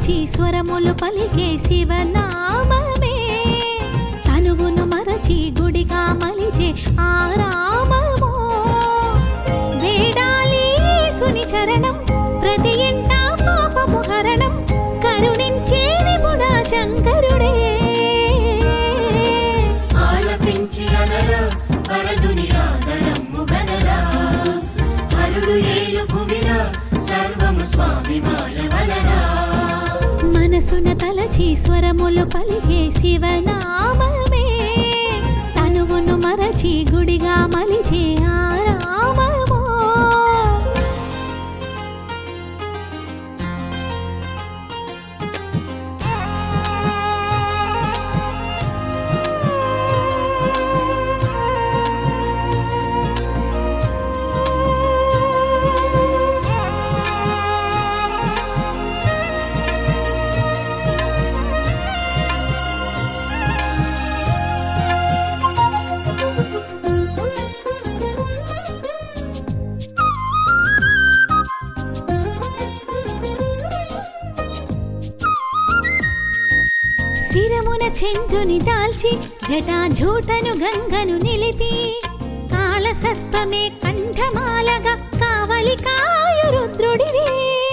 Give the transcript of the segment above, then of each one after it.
తలచి స్వరములు పలికే శివనామమే తనువును మరచి గుడిగా మలిచే ఆరామమో వేడాలి యేసుని చరణం ప్రతి ఇంట పాపము హరణం కరుణించే నిపుణ శంకరుడే ఆలపించి అనరా వరదుని ఆదరమ్ము గనరా హరుడు ఏలు భువిరా సర్వము స్వామి మాయవలరా మనసున తలచి స్వరములు పలికే శివనామమే తనువును మరచి గుడిగా మలిచే ఆరామమో శిరమున చెంగుని దాల్చి జటాజూటను గంగను నిలిపి కాల సర్పమే కంఠమాలగా కావలి కాయు రుద్రుడివి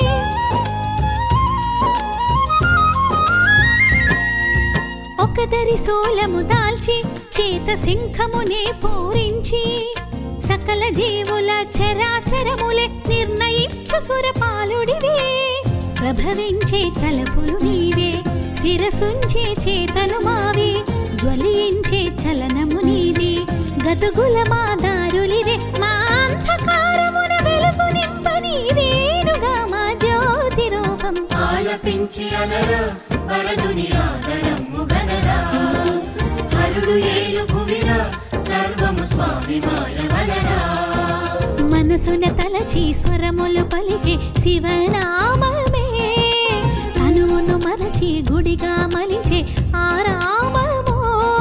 ఒకదరి సోలము దాల్చి చేత శంఖమునే పూరించి సకల జీవుల చరాచరములే నిర్ణయించు సురపాలుడివి ప్రభవించే తలపులు నీవే శిరసుంచే చేతలు మావి జ్వలించే చలనము నీది గతుగుల మా దారులివే మా అంధకారమున వెలుగు నింప నీవేనుగా మా జ్యోతి రూపం ఆలపించి అనరా వరదుని ఆదరమ్ము గనరా హరుడు ఏలు భువిరా సర్వము స్వామి మాయవలరా మనసున తలచి స్వరములు పలికే శివనామమే తనువును మరచి గుడిగా మలిచే ఆరామమో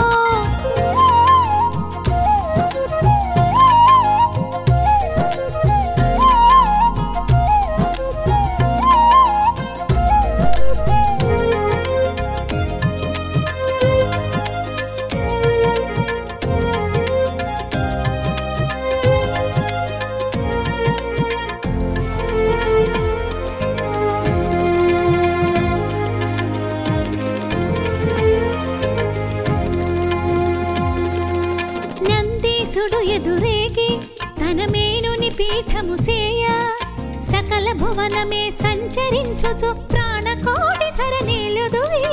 నందీసుడు ఎదురేగి తన మేనుని పీఠము సేయ సకల భువనమే సంచరించుచు ప్రాణకోటి ధర నేలుదువి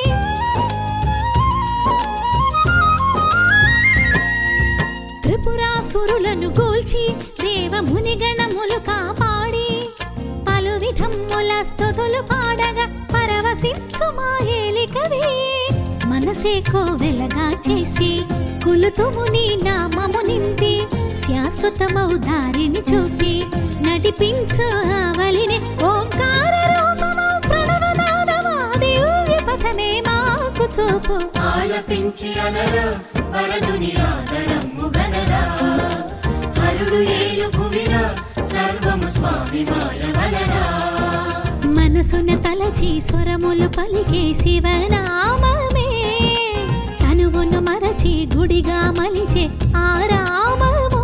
త్రిపురాసురులను గూల్చి దేవముని గణములు కాపాడి పలు విధముల స్తుతులు పాడగా పరవశించు మా ఏలికవి మనసే కోవెలగా చేసి కులుతుముని నామము నింపి శాశ్వతమౌ దారిని చూపి నడిపించు ఆవలిని ఓంకార రూపమౌ ప్రణవనాదమా దివ్య పథమే మాకు చూపు ఆలపించి అనరా వరదుని ఆదరమ్ము గనరా హరుడు ఏలు భువిరా సర్వము స్వామి మాయవలరా మనసున తలచి స్వరములు పలికే శివనామమే తనువును మరచి గుడిగా మలిచే ఆరామమో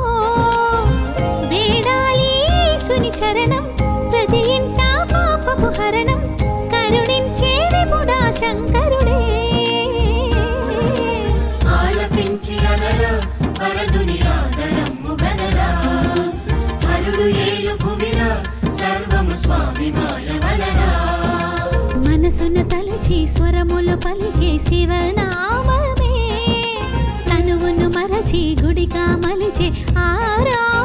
వేడాలి యేసుని చరణం ప్రతి ఇంట పాపపు హరణం కరుణించే నిపుణ శంకరుడే ఆలపించి అనరా వరదుని ఆదరమ్ము గనరా హరుడు ఏలు భువిరా సర్వము స్వామి మాయవలరా మనసున తలచి స్వరములు పలికే శివనామమే తనువును మరచి గుడిగా మలిచే ఆరా